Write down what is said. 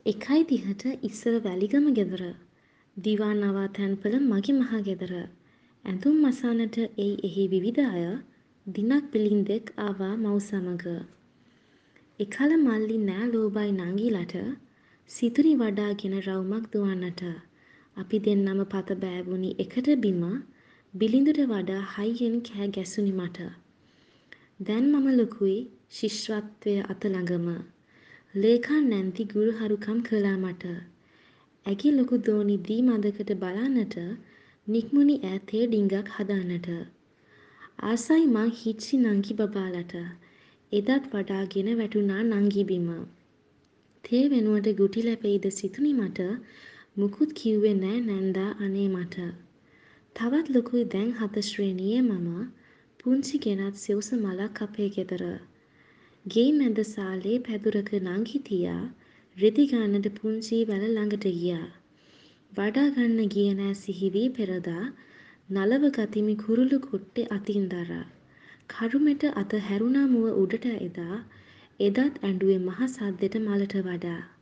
1:30ට ඉස්සර වැලිගම ගෙදර. දිවා නවා තැන්පල මගේ මහ ගෙදර. ඇඳුම් මසන්නට එයි එහි විවිධ අය. දිනක් පිළින්දෙක් ආවා මව් සමග. එකල මල්ලි නෑ ලෝබයි නංගිලට. සිතුරි වඩාගෙන රවුමක් දුවන්නට. අපි දෙන්නම පත බෑවුනි එකට බිම. බිලිඳුට වඩා හයියෙන් කෑ ගැසුනි මට. දැන් මම ලොකුයි ශිෂ්‍යත්වය අත ළඟම. ලේකා නැන්ති ගුරුහරුකම් කළා මට. ඇගේ ලොකු දෝනි දී මදකට බලන්නට නික්මුණි ඈ තේ ඩිංගක් හදන්නට. ආසයි මං හිච්චි නංගි බබාලට. එදත් වඩාගෙන වැටුණා නංගි බිම. තේ වෙනුවට ගුටි ලැබෙයිද සිතුනි මට. මුකුත් කිව්වේ නෑ නැන්දා අනේ මට. තවත් ලොකුයි දැන් 4 ශ්‍රේණියේ මම. පුංචි ගෙනත් සෙවුස මලක් අපේ ගෙදර. ගේ මැද සාලේ පැදුරක නංගි තියා රෙදි ගන්නට පුංචි වැල ළඟට ගියා. වඩා ගන්න ගියේ නෑ සිහිවී පෙරදා. නලව ගතිමි කුරුළු කොට්ටේ අතින් දරා. කරුමෙට අත හැරුණා මුව උඩට එදා. එදත් ඇඬුවේ මහ සද්දෙට මලට වඩා.